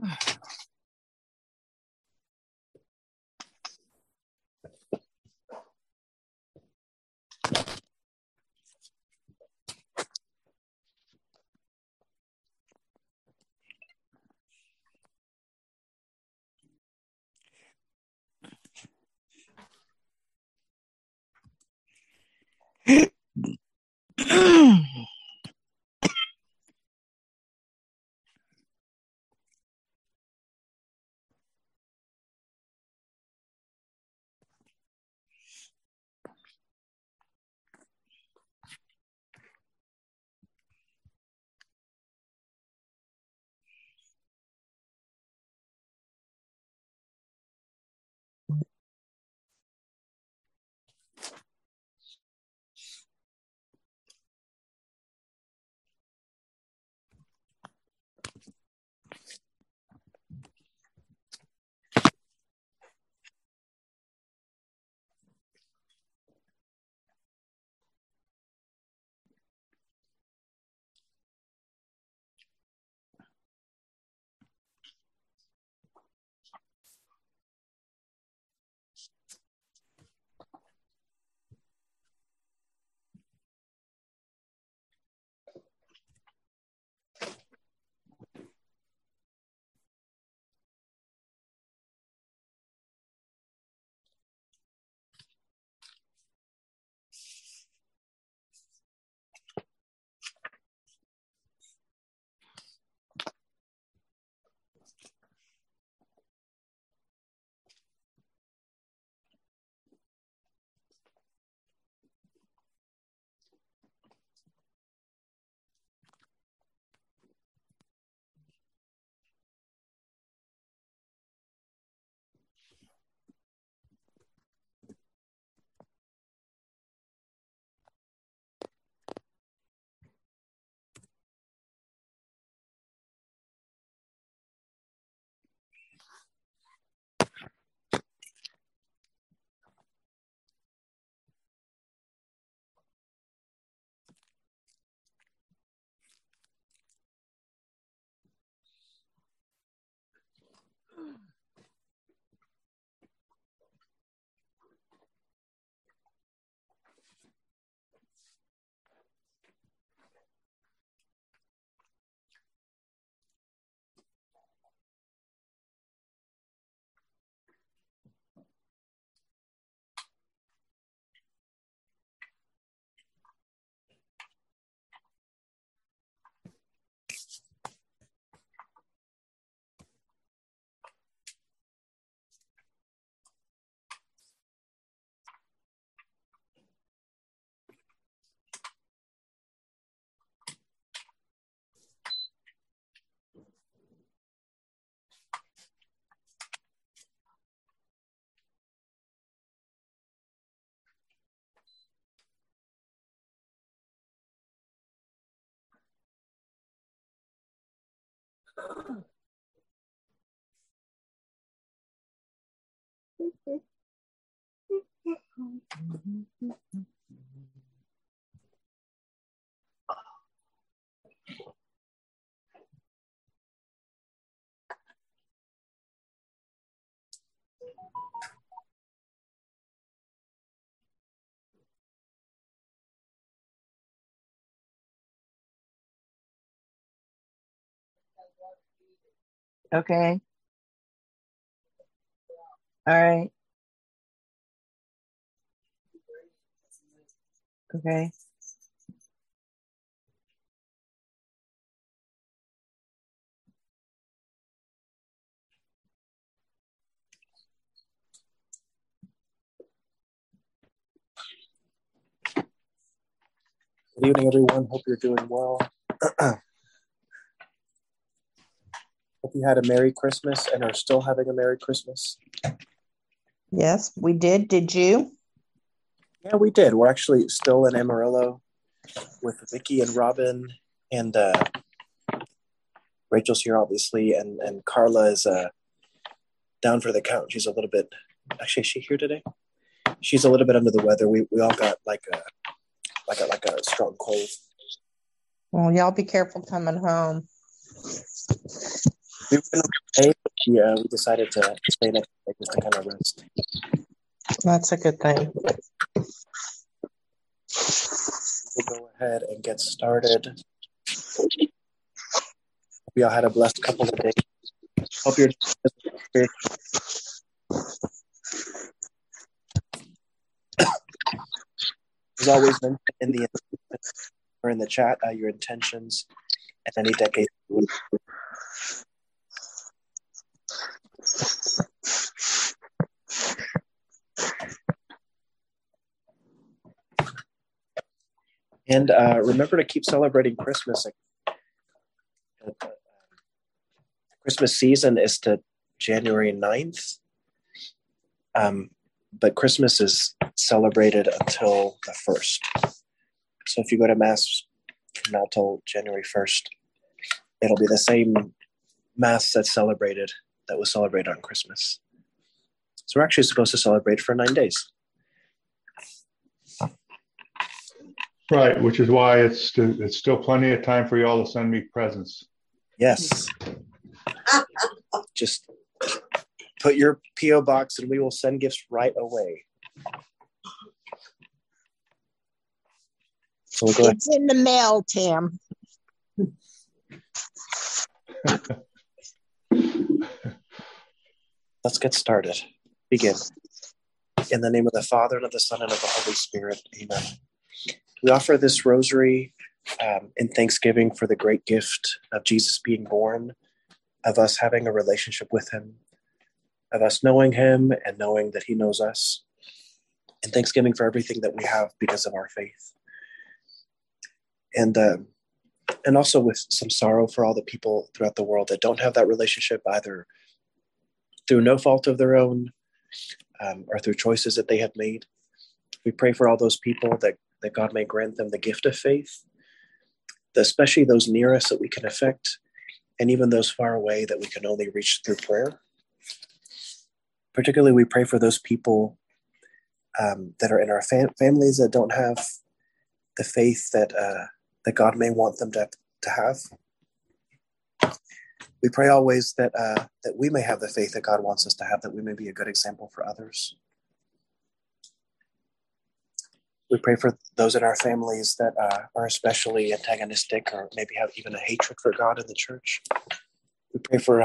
Okay. All right. Okay. Good evening, everyone. Hope you're doing well. Hope you had a Merry Christmas and are still having a Merry Christmas. Yes, we did. Did you? Yeah, we did. We're actually still in Amarillo with Vicky and Robin, and Rachel's here, obviously, and Carla is down for the count. She's a little bit. Actually, is she here today? She's a little bit under the weather. We all got like a strong cold. Well, y'all be careful coming home. We were going to play, but we decided to stay next day just to kind of rest. That's a good thing. We'll go ahead and get started. Hope y'all had a blessed couple of days. Hope you're as always mentioned in the or in the chat your intentions and any decade. And remember to keep celebrating Christmas. Christmas season is to January 9th. But Christmas is celebrated until the 1st. So if you go to Mass from now till January 1st, it'll be the same Mass that was celebrated on Christmas. So we're actually supposed to celebrate for 9 days. Right, which is why it's still plenty of time for you all to send me presents. Yes. Just put your P.O. box and we will send gifts right away. So we'll go It's in the mail, Tam. Let's get started. Begin. In the name of the Father, and of the Son, and of the Holy Spirit. Amen. We offer this rosary in thanksgiving for the great gift of Jesus being born, of us having a relationship with him, of us knowing him and knowing that he knows us, and thanksgiving for everything that we have because of our faith. And also with some sorrow for all the people throughout the world that don't have that relationship, either through no fault of their own or through choices that they have made. We pray for all those people that God may grant them the gift of faith, especially those near us that we can affect, and even those far away that we can only reach through prayer. Particularly, we pray for those people that are in our families that don't have the faith that God may want them to have. We pray always that we may have the faith that God wants us to have, that we may be a good example for others. We pray for those in our families that are especially antagonistic or maybe have even a hatred for God in the church. We pray for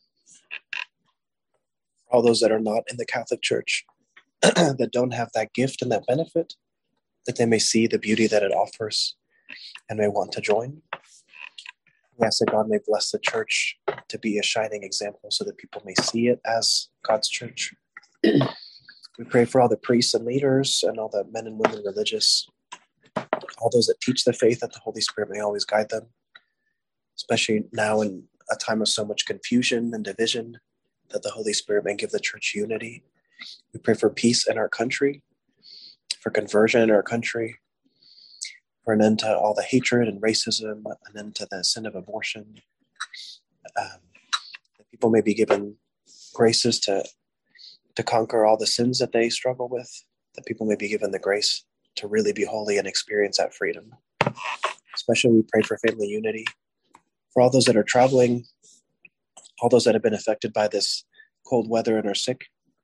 all those that are not in the Catholic Church that don't have that gift and that benefit, that they may see the beauty that it offers and may want to join. We ask that God may bless the church to be a shining example so that people may see it as God's church. We pray for all the priests and leaders and all the men and women religious, all those that teach the faith, that the Holy Spirit may always guide them, especially now in a time of so much confusion and division, that the Holy Spirit may give the church unity. We pray for peace in our country, for conversion in our country, for an end to all the hatred and racism, an end to the sin of abortion. That people may be given graces to conquer all the sins that they struggle with, that people may be given the grace to really be holy and experience that freedom. Especially we pray for family unity, for all those that are traveling, all those that have been affected by this cold weather and are sick.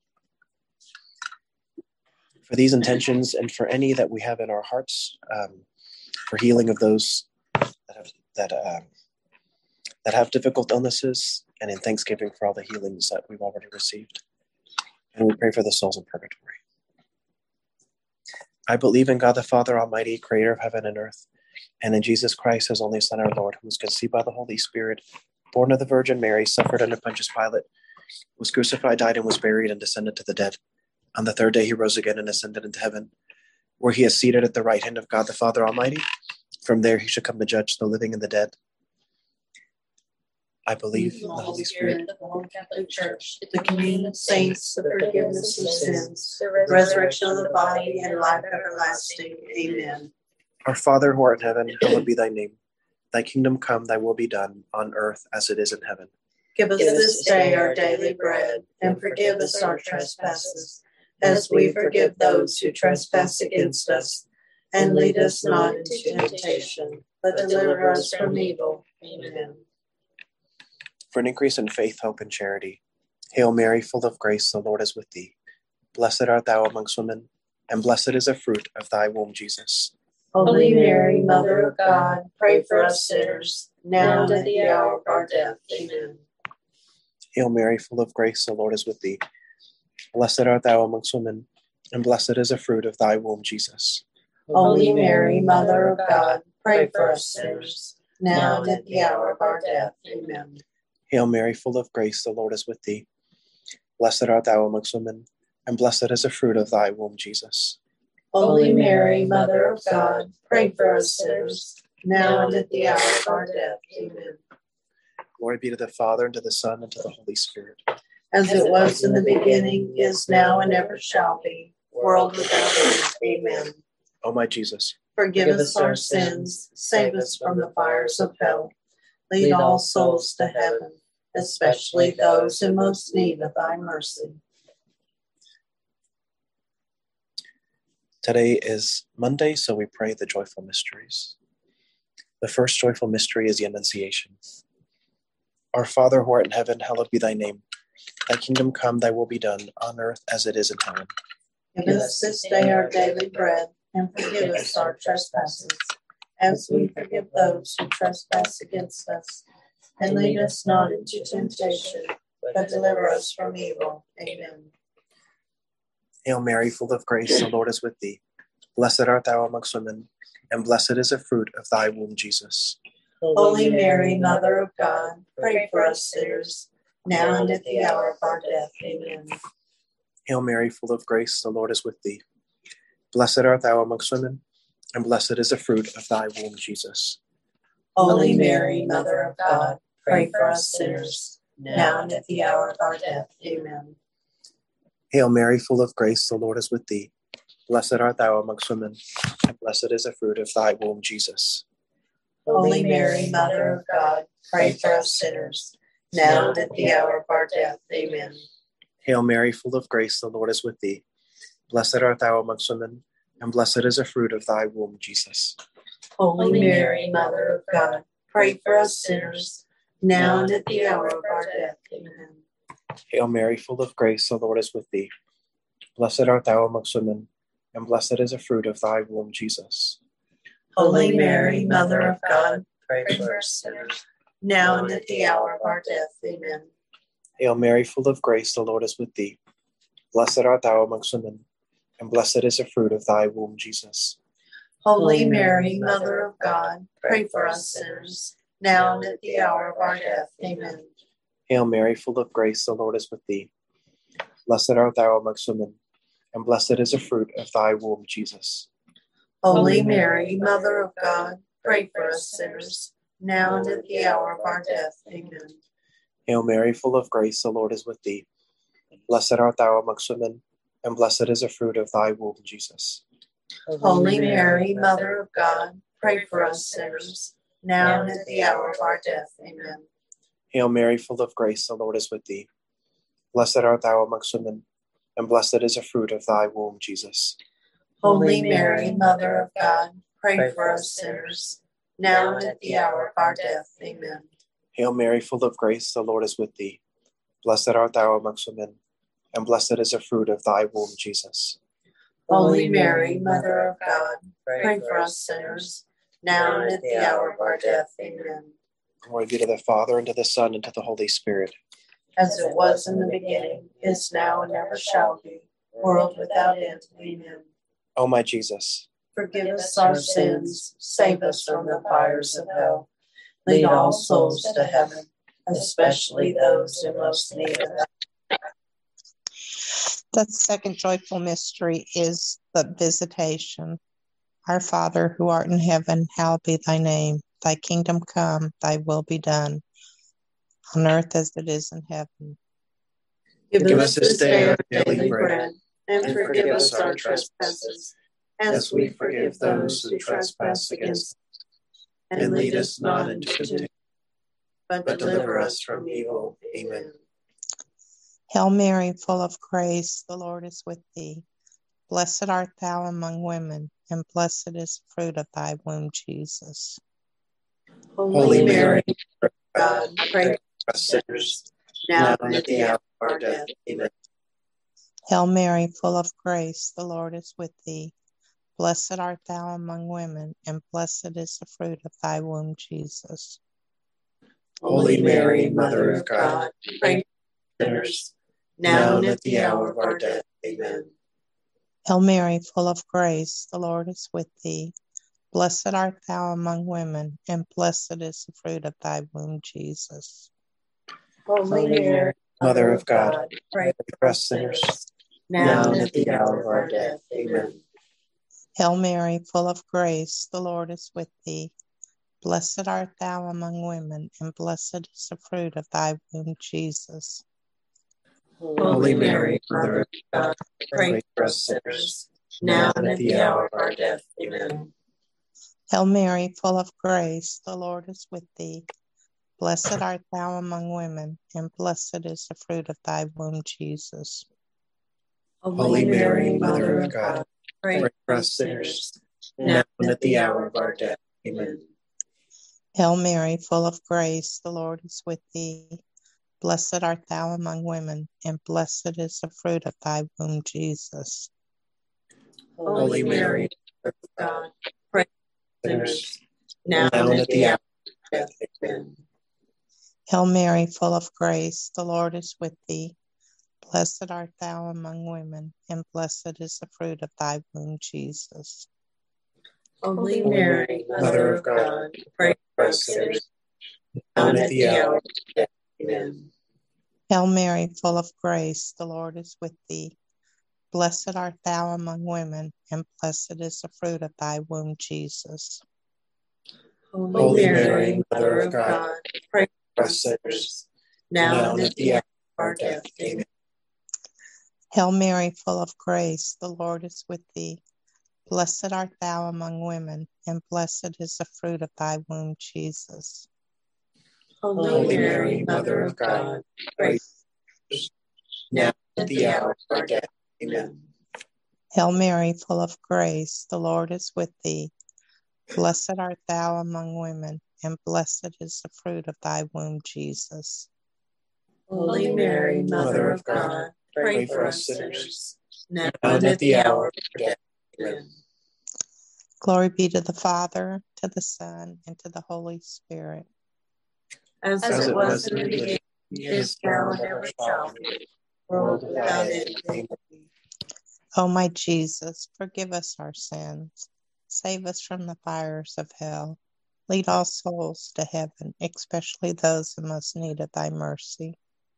For these intentions and for any that we have in our hearts, for healing of those that have difficult illnesses, and in thanksgiving for all the healings that we've already received. And we pray for the souls in purgatory. I believe in God the Father Almighty, creator of heaven and earth, and in Jesus Christ, his only Son, our Lord, who was conceived by the Holy Spirit, born of the Virgin Mary, suffered under Pontius Pilate, was crucified, died, and was buried, and descended to the dead. On the third day he rose again and ascended into heaven, where he is seated at the right hand of God the Father Almighty. From there he shall come to judge the living and the dead. I believe in the Holy Spirit, the Holy Catholic Church, the communion of saints, the forgiveness of sins, the resurrection of the body, and life everlasting. Amen. Our Father who art in heaven, hallowed be thy name. Thy kingdom come, thy will be done, on earth as it is in heaven. Give us this day our daily bread, and forgive us our trespasses, as we forgive those who trespass against us. And lead us not into temptation, but deliver us from evil. Amen. for an increase in faith, hope, and charity. Hail Mary, full of grace, the Lord is with thee. Blessed art thou amongst women, and blessed is the fruit of thy womb, Jesus. Holy Mary, Mother of God, pray for us sinners, now and at the hour of our death. Amen. Hail Mary, full of grace, the Lord is with thee. Blessed art thou amongst women, and blessed is the fruit of thy womb, Jesus. Holy Mary, Mother of God, pray for us sinners, now and at the hour of our death. Amen. Hail Mary, full of grace, the Lord is with thee. Blessed art thou amongst women, and blessed is the fruit of thy womb, Jesus. Holy Mary, Mother of God, pray for us sinners, now and at the hour of our death. Amen. Glory be to the Father, and to the Son, and to the Holy Spirit. As it was in the beginning, is now, and ever shall be, world without end. Amen. O my Jesus, Forgive us our sins, save us from the fires of hell. Lead all souls to heaven, especially those in most need of thy mercy. today is Monday, so we pray the joyful mysteries. The first joyful mystery is the Annunciation. Our Father, who art in heaven, hallowed be thy name. Thy kingdom come, thy will be done, on earth as it is in heaven. Give us this day our daily bread, and forgive us our trespasses, as we forgive those who trespass against us. And lead us not into temptation, but deliver us from evil. Amen. Hail Mary, full of grace, the Lord is with thee. Blessed art thou amongst women, and blessed is the fruit of thy womb, Jesus. Holy Mary, Mother of God, pray for us sinners, now and at the hour of our death. Amen. Hail Mary, full of grace, the Lord is with thee. Blessed art thou amongst women, and blessed is the fruit of thy womb, Jesus. Holy Mary, Mother of God, pray for us sinners, now and at the hour of our death. Amen. Hail Mary, full of grace, the Lord is with thee. Blessed art thou amongst women, and blessed is the fruit of thy womb, Jesus. Holy Mary, Mother of God, pray for us sinners, now and at the hour of our death. Amen. Hail Mary, full of grace, the Lord is with thee. Blessed art thou amongst women, and blessed is the fruit of thy womb, Jesus. Holy Mary, Mother of God, pray for us sinners, now and at the hour of our death. Amen. Hail Mary, full of grace, the Lord is with thee. Blessed art thou amongst women, and blessed is the fruit of thy womb, Jesus. Holy Mary, Mother of God, pray for us sinners, now and at the hour of our death. Amen. Hail Mary, full of grace, the Lord is with thee. Blessed art thou amongst women, and blessed is the fruit of thy womb, Jesus. Holy Mary, Mother of God, pray for us sinners, now and at the hour of our death. Amen. Hail Mary, full of grace, the Lord is with thee. Blessed art thou amongst women, and blessed is the fruit of thy womb, Jesus. Holy Mary, Mother of God, pray for us sinners, now and at the hour of our death. Amen. Hail Mary, full of grace, the Lord is with thee. Blessed art thou amongst women, and blessed is the fruit of thy womb, Jesus. Holy Mary, Mother of God, pray for us sinners, now and at the hour of our death. Amen. Hail Mary, full of grace, the Lord is with thee. Blessed art thou amongst women, and blessed is the fruit of thy womb, Jesus. Holy Mary, Mother of God, pray for us sinners, now and at the hour of our death. Amen. Hail Mary, full of grace, the Lord is with thee. Blessed art thou amongst women, and blessed is the fruit of thy womb, Jesus. Holy Mary, Mother of God, pray for us sinners, now and at the hour of our death. Amen. Glory be to the Father, and to the Son, and to the Holy Spirit. As it was in the beginning, is now, and ever shall be, world without end. Amen. O my Jesus, Forgive us our sins, save us from the fires of hell. Lead all souls to heaven, especially those in most need of thy. The second joyful mystery is the Visitation. Our Father, who art in heaven, hallowed be thy name. Thy kingdom come, thy will be done, on earth as it is in heaven. Give us this day our daily bread, and forgive us our trespasses, as we forgive those who trespass against us. And lead us not into temptation, but deliver us from evil. Amen. Hail Mary, full of grace, the Lord is with thee. Blessed art thou among women, and blessed is the fruit of thy womb, Jesus. Holy Mary, Mother of God, pray for for us sinners, now and at the hour of our death. Amen. Hail Mary, full of grace, the Lord is with thee. Blessed art thou among women, and blessed is the fruit of thy womb, Jesus. Holy Mary, Mother of God, pray for sinners, now and at the hour of our death. Amen. Hail Mary, full of grace, the Lord is with thee. Blessed art thou among women, and blessed is the fruit of thy womb, Jesus. Holy Mary, Mother of God, pray for us sinners, now and at the hour of our death. Amen. Hail Mary, full of grace, the Lord is with thee. Blessed art thou among women, and blessed is the fruit of thy womb, Jesus. Holy Mary, Mother of God, pray for us sinners, now and at the hour of our death. Amen. Hail Mary, full of grace, the Lord is with thee. Blessed art thou among women, and blessed is the fruit of thy womb, Jesus. Holy Mary, Mother of God, pray for us sinners, now and at the hour of our death. Amen. Hail Mary, full of grace, the Lord is with thee. Blessed art thou among women, and blessed is the fruit of thy womb, Jesus. Holy Mary, Mother of God, pray for sinners, now and at the hour of death. Amen. Hail Mary, full of grace, the Lord is with thee. Blessed art thou among women, and blessed is the fruit of thy womb, Jesus. Holy Mary, Mother of God, pray for us sinners, now and at the hour of death. Amen. Hail Mary, full of grace, the Lord is with thee. Blessed art thou among women, and blessed is the fruit of thy womb, Jesus. Holy Mary, Mother of God, pray for us sinners, now and at the hour of our death. Amen. Hail Mary, full of grace, the Lord is with thee. Blessed art thou among women, and blessed is the fruit of thy womb, Jesus. Holy Mary, Mother of God, pray for us now and at the hour of our death. Amen. Hail Mary, full of grace, the Lord is with thee. Blessed art thou among women, and blessed is the fruit of thy womb, Jesus. Holy Mary, Mother of God, pray for us sinners, now and at the hour of our death. Amen. Glory be to the Father, to the Son, and to the Holy Spirit. As it was in the beginning, is now, and ever shall be, world without end. Amen. O my Jesus, forgive us our sins. Save us from the fires of hell. Lead all souls to heaven, especially those in most need of thy mercy.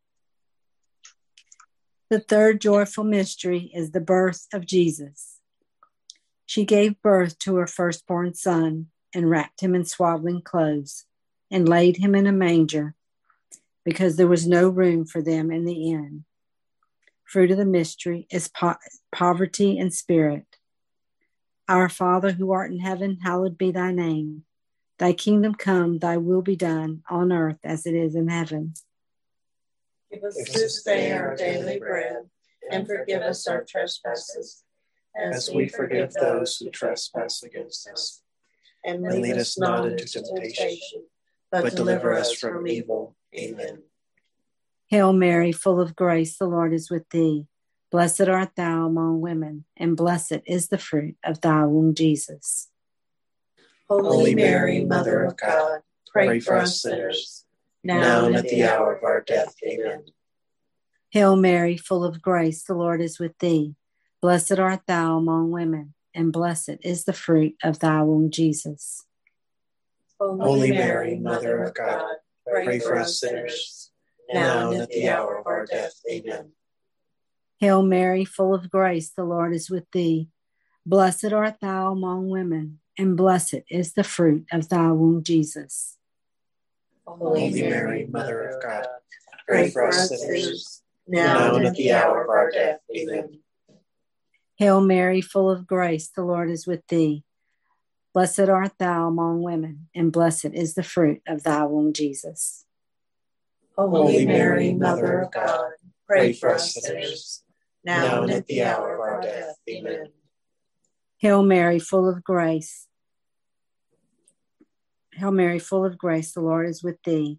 The third joyful mystery is the birth of Jesus. She gave birth to her firstborn son and wrapped him in swaddling clothes and laid him in a manger because there was no room for them in the inn. Fruit of the mystery is poverty in spirit. Our Father who art in heaven, hallowed be thy name. Thy kingdom come, thy will be done on earth as it is in heaven. Give us this day our daily bread, and forgive us our trespasses, as we forgive those who trespass against us. And lead us not into temptation, but deliver us from evil. Amen. Hail Mary, full of grace, the Lord is with thee. Blessed art thou among women, and blessed is the fruit of thy womb, Jesus. Holy Mary, Mother of God, pray for us sinners, now and at the hour of our death. Amen. Hail Mary, full of grace, the Lord is with thee. Blessed art thou among women, and blessed is the fruit of thy womb, Jesus. Holy Mary, Mother of God, pray for us sinners, now and at the hour of our death. Amen. Hail Mary, full of grace, the Lord is with thee. Blessed art thou among women, and blessed is the fruit of thy womb, Jesus. Holy Mary, Mother of God, pray for us sinners, now and at the hour of our death. Amen. Hail Mary, full of grace, the Lord is with thee. Blessed art thou among women, and blessed is the fruit of thy womb, Jesus. Holy Mary, Mother of God, pray for us sinners, now and at the hour of our death. Amen. Hail Mary, full of grace. Hail Mary, full of grace, the Lord is with thee.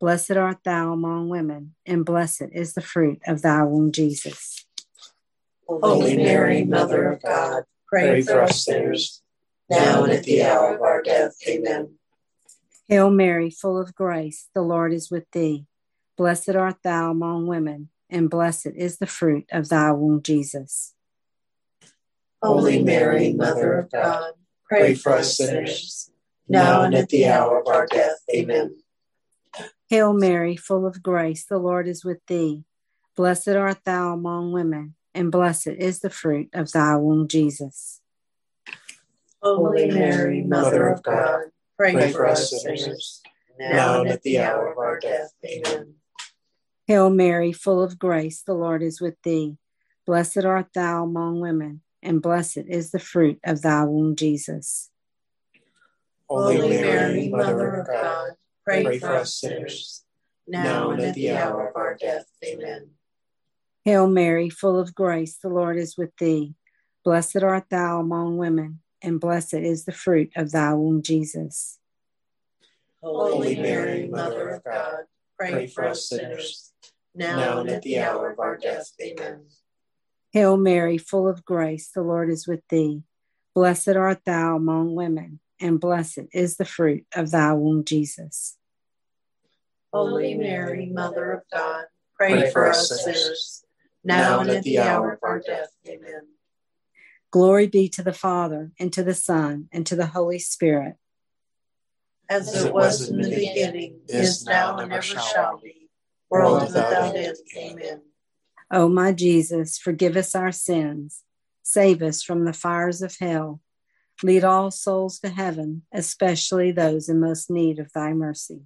Blessed art thou among women, and blessed is the fruit of thy womb, Jesus. Holy Mary, Mother of God, pray for us sinners, now and at the hour of our death. Amen. Hail Mary, full of grace, the Lord is with thee. Blessed art thou among women, and blessed is the fruit of thy womb, Jesus. Holy Mary, Mother of God, pray for us sinners, now and at the hour of our death. Amen. Hail Mary, full of grace, the Lord is with thee. Blessed art thou among women, and blessed is the fruit of thy womb, Jesus. Holy Mary, Mother of God, pray for us sinners, now and at the hour of our death. Amen. Hail Mary, full of grace, the Lord is with thee. Blessed art thou among women, and blessed is the fruit of thy womb, Jesus. Holy Mary, Mother of God, pray for us sinners, now and at the hour of our death. Amen. Hail Mary, full of grace, the Lord is with thee. Blessed art thou among women, and blessed is the fruit of thy womb, Jesus. Holy Mary, Mother of God, pray for us sinners, now and at the hour of our death. Amen. Hail Mary, full of grace, the Lord is with thee. Blessed art thou among women, and blessed is the fruit of thy womb, Jesus. Holy Mary, Mother of God, pray for us sinners, now and at the hour of our death. Amen. Glory be to the Father, and to the Son, and to the Holy Spirit. As it was in the beginning, is now, and ever shall be, world without end. Amen. O my Jesus, forgive us our sins, save us from the fires of hell, lead all souls to heaven, especially those in most need of thy mercy.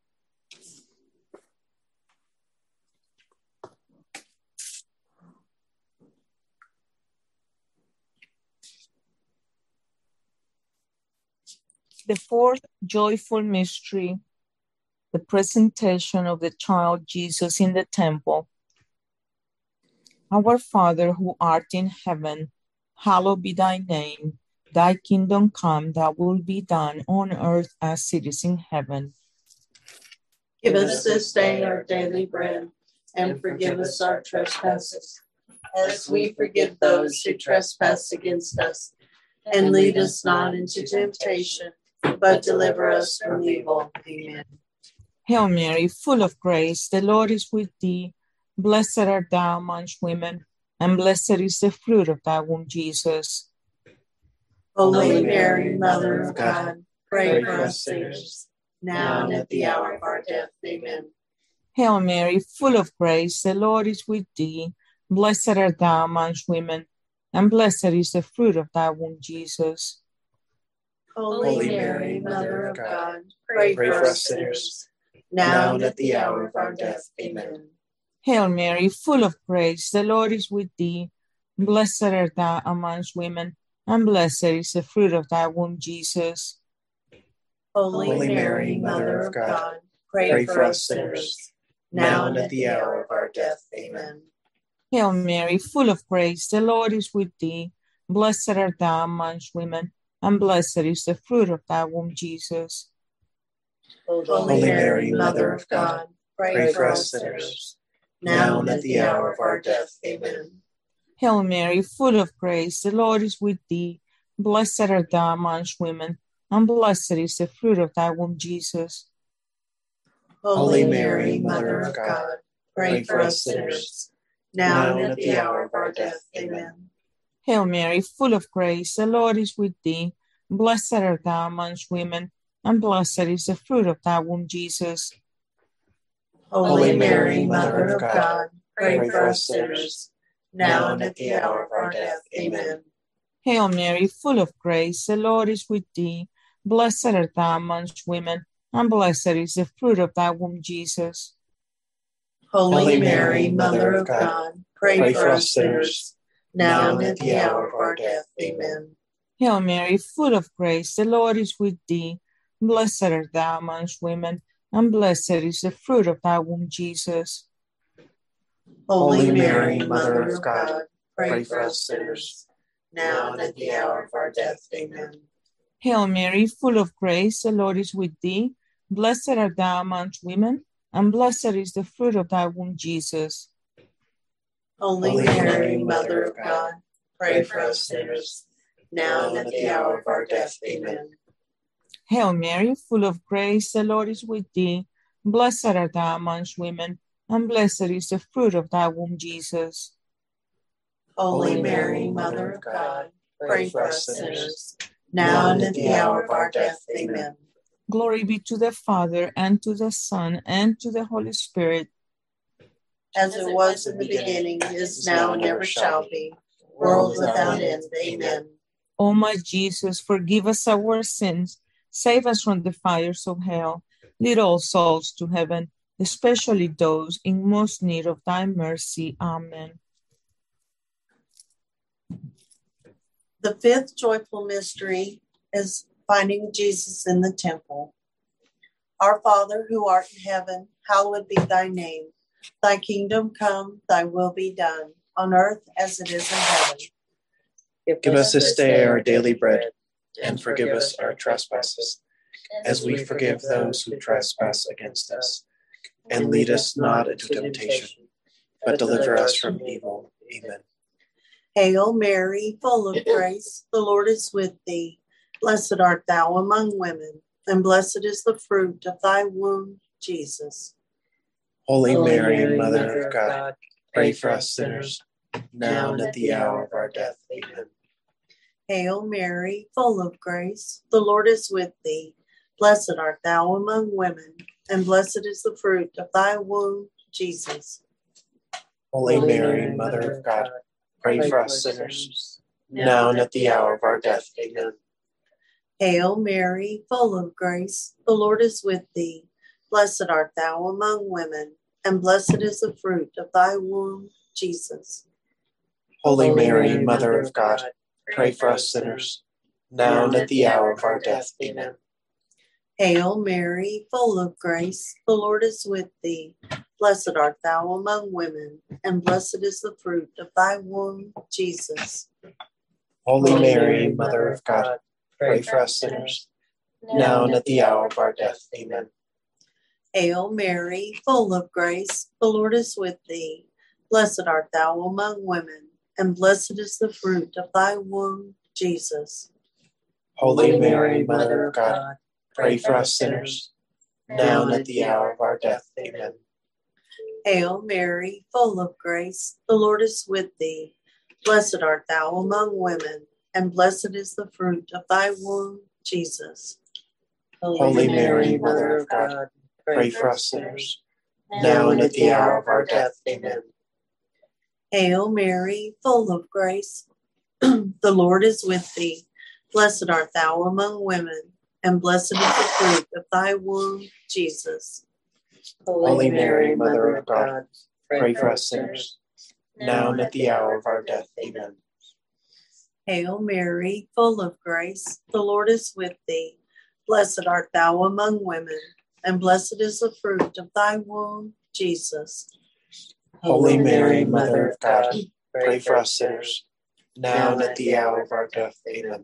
The fourth joyful mystery, the presentation of the child Jesus in the temple. Our Father who art in heaven, hallowed be thy name. Thy kingdom come, thy will be done on earth as it is in heaven. Give us this day our daily bread, and forgive us our trespasses, as we forgive those who trespass against us. And lead us not into temptation, but deliver us from evil. Amen. Hail Mary, full of grace, the Lord is with thee. Blessed art thou amongst women, and blessed is the fruit of thy womb, Jesus. Holy Mary, Mother of God, pray for us sinners, now and at the hour of our death. Amen. Hail Mary, full of grace, the Lord is with thee. Blessed art thou amongst women, and blessed is the fruit of thy womb, Jesus. Holy Mary, Mother of God, pray for us sinners, now and at the hour of our death. Amen. Hail Mary, full of grace, the Lord is with thee. Blessed art thou amongst women, and blessed is the fruit of thy womb, Jesus. Holy Mary, Mother of God, pray for us sinners, now and at the hour of our death. Amen. Hail Mary, full of grace, the Lord is with thee. Blessed art thou amongst women, and blessed is the fruit of thy womb, Jesus. Holy Mary, Mother of God, pray for us sinners, now and at the hour of our death. Amen. Hail Mary, full of grace, the Lord is with thee. Blessed art thou amongst women, and blessed is the fruit of thy womb, Jesus. Holy Mary, Mother of God, pray for us sinners, now and at the hour of our death. Amen. Hail Mary, full of grace, the Lord is with thee. Blessed art thou amongst women, and blessed is the fruit of thy womb, Jesus. Holy Mary, Mother of God, pray for us sinners, now and at the hour of our death. Amen. Hail Mary, full of grace, the Lord is with thee. Blessed art thou amongst women, and blessed is the fruit of thy womb, Jesus. Holy Mary, Mother of God, pray for us sinners, now and at the hour of our death. Amen. Hail Mary, full of grace, the Lord is with thee. Blessed art thou amongst women, and blessed is the fruit of thy womb, Jesus. Holy Mary, Mother of God, pray for us sinners, now and at the hour of our death. Amen. Hail Mary, full of grace, the Lord is with thee. Blessed art thou amongst women, and blessed is the fruit of thy womb, Jesus. Holy Mary, Mother of God, pray for us sinners, now and at the hour of our death. Amen. Hail Mary, full of grace, the Lord is with thee. Blessed art thou amongst women, and blessed is the fruit of thy womb, Jesus. Holy Mary, Mother of God, pray for us sinners, now and at the hour of our death. Amen. Glory be to the Father, and to the Son, and to the Holy Spirit. As it was in the beginning, is now, and ever shall be, world without end. Amen. O my Jesus, forgive us our sins, save us from the fires of hell, lead all souls to heaven, especially those in most need of thy mercy. Amen. The fifth joyful mystery is finding Jesus in the temple. Our Father, who art in heaven, hallowed be thy name. Thy kingdom come, thy will be done, on earth as it is in heaven. Give us this day our daily bread, and forgive us our trespasses, as we forgive those who trespass against us. And lead us not into temptation, but deliver us from evil. Amen. Hail Mary, full of grace, the Lord is with thee. Blessed art thou among women, and blessed is the fruit of thy womb, Jesus. Holy Mary, Mother of God, pray for us sinners, now and at the hour of our death. Amen. Hail Mary, full of grace, the Lord is with thee. Blessed art thou among women, and blessed is the fruit of thy womb, Jesus. Holy Mary, Mother of God, pray for us sinners, now and at the hour of our death. Amen. Hail Mary, full of grace, the Lord is with thee. Blessed art thou among women, and blessed is the fruit of thy womb, Jesus. Holy Mary, Mother of God, pray for us sinners, now and at the hour of our death. Amen. Hail Mary, full of grace, the Lord is with thee. Blessed art thou among women, and blessed is the fruit of thy womb, Jesus. Holy Mary, Mother of God, pray for us sinners, now and at the hour of our death. Amen. Hail Mary, full of grace, the Lord is with thee. Blessed art thou among women, and blessed is the fruit of thy womb, Jesus. Holy Mary, Mother of God, pray for us sinners, now and at the hour of our death. Amen. Hail Mary, full of grace, the Lord is with thee. Blessed art thou among women, and blessed is the fruit of thy womb, Jesus. Holy Mary, Mother of God, pray for us sinners, now and at the hour of our death. Amen. Hail Mary, full of grace, the Lord is with thee. Blessed art thou among women, and blessed is the fruit of thy womb, Jesus. Holy Mary, Mother of God, pray for us sinners, now and at the hour of our death. Amen. Hail Mary, full of grace, the Lord is with thee. Blessed art thou among women, and blessed is the fruit of thy womb, Jesus. Holy Mary, Mother of God, pray for us sinners, now and at the hour of our death. Amen.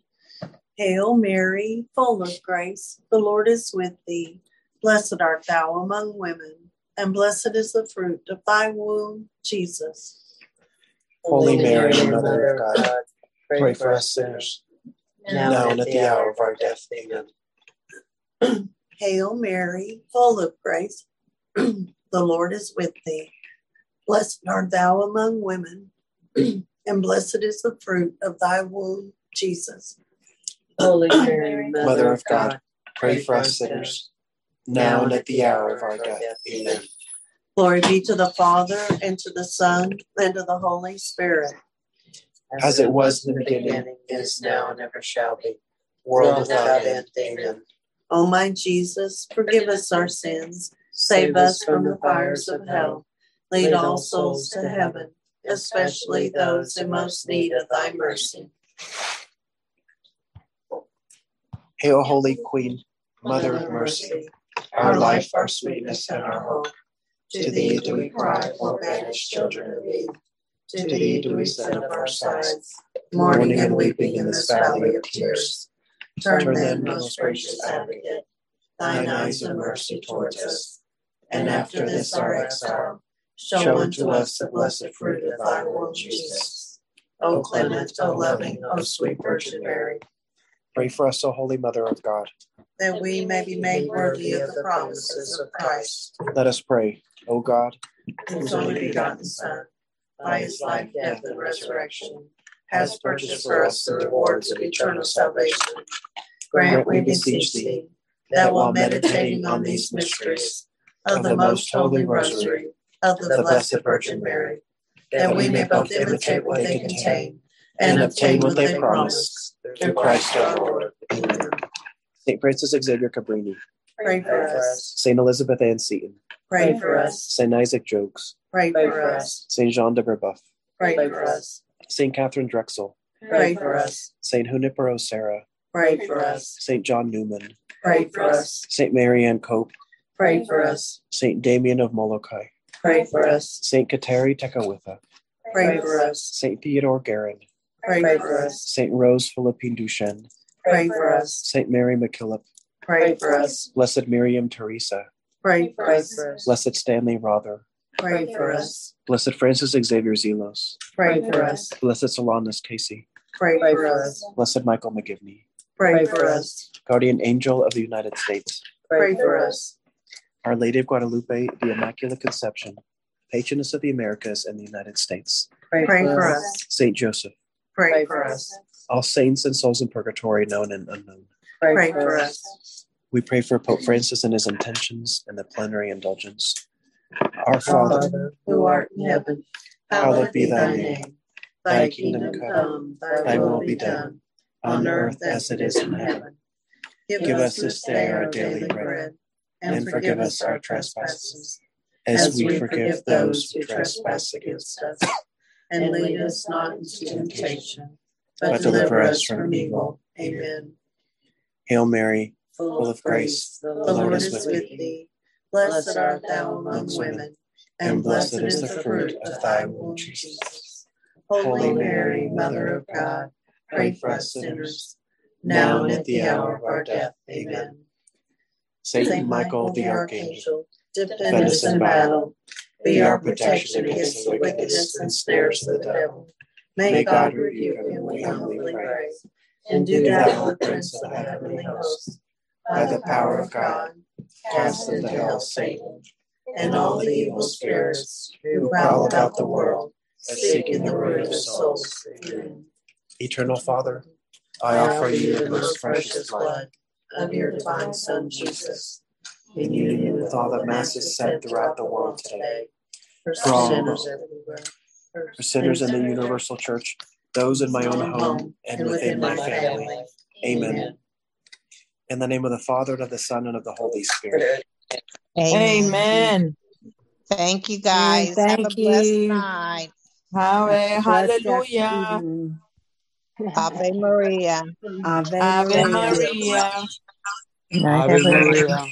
Hail Mary, full of grace, the Lord is with thee. Blessed art thou among women, and blessed is the fruit of thy womb, Jesus. Holy Mary, Mother of God, pray for us sinners, now and at the hour of our death. Amen. Hail Mary, full of grace, the Lord is with thee. Blessed art thou among women, and blessed is the fruit of thy womb, Jesus. Holy Mary, Mother of God, pray for us sinners, now and at the hour of our death. Amen. Glory be to the Father, and to the Son, and to the Holy Spirit. As it was in the beginning, is now, and ever shall be, world without end. Amen. O my Jesus, forgive us our sins, save us from the fires of hell. Lead all souls to heaven, especially those in most need of thy mercy. Hail, Holy Queen, Mother of mercy, our life, our sweetness, and our hope. To thee do we cry, poor banished children of Eve. To thee do we send up our sighs, mourning and weeping in this valley of tears. Turn then, most gracious Advocate, thine eyes of mercy towards us, and after this our exile, show unto us the blessed fruit of thy womb, Jesus. O clement, O loving, O sweet Virgin Mary, Pray for us, O Holy Mother of God, that we may be made worthy of the promises of Christ. Let us pray. O God, Whose only begotten Son, by his life, death, and resurrection, has purchased for us the rewards of eternal salvation, grant, we beseech thee, that while meditating on these mysteries of the most holy rosary of the Blessed Virgin Mary, that we may both imitate what they contain and obtain what they promise, through Christ our Lord. Amen. St. Francis Xavier Cabrini, Pray for us. St. Elizabeth Ann Seton, Pray for us. St. Isaac Jogues, Pray for us. St. Jean de Brebeuf, Pray for us. St. Catherine Drexel, Pray for us. St. Junipero Serra, Pray for us. St. John Newman, Pray for us. St. Marianne Cope, Pray for us. St. Damien of Molokai, Pray for us. St. Kateri Tekakwitha, Pray for us. St. Theodore Guerin, Pray for us. St. Rose Philippine Duchesne, Pray for us. St. Mary MacKillop, Pray for us. Blessed Miriam Teresa, Pray for us. Blessed Stanley Rother, Pray for us. Blessed Francis Xavier Zelos, Pray for us. Blessed Solanus Casey, Pray for us. Blessed Michael McGivney, Pray for us. Guardian Angel of the United States, Pray for us. Our Lady of Guadalupe, the Immaculate Conception, Patroness of the Americas and the United States, Pray for us. Saint Joseph, Pray for us. all saints and souls in purgatory, known and unknown. Pray for us. We pray for Pope Francis and his intentions and the plenary indulgence. Our Father, who art in heaven, hallowed be thy name. Thy kingdom come, thy will be done, on earth as it is in heaven. Give us this day our daily bread, and forgive us our trespasses, as we forgive those who trespass against us. And lead us not into temptation, but deliver us from evil. Amen. Hail Mary, Full of grace, the Lord is with thee. Blessed art thou among women, and blessed is the fruit of thy womb, Jesus. Holy Mary, Mother of God, pray for us sinners, now and at the hour of our death. Amen. Saint Michael the Archangel, defend us in battle. Be our protection against the wickedness and snares of the devil. May God rebuke him, we humbly pray. And do thou, the Prince of the heavenly host, by the power of God, cast into hell Satan and all the evil spirits who prowl about the world, seeking the ruin of souls. Amen. Eternal Father, I offer you the most precious blood of your divine Son, Jesus, in union with all the masses said throughout the world today, for sinners everywhere, for sinners in the universal church, those in my own home and within my family. Amen. In the name of the Father, and of the Son, and of the Holy Spirit. Amen. Thank you, guys. Thank Have a blessed you. night. Hallelujah. Ave Maria. Ave Ave Maria. Maria. Ave Maria.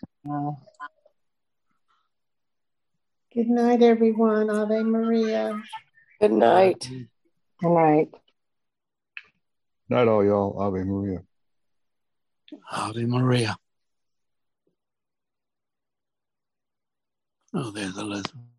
Good night, everyone. Ave Maria. Good night. Good night. Night, all y'all. Ave Maria. Ave Maria. Oh, there's Elizabeth.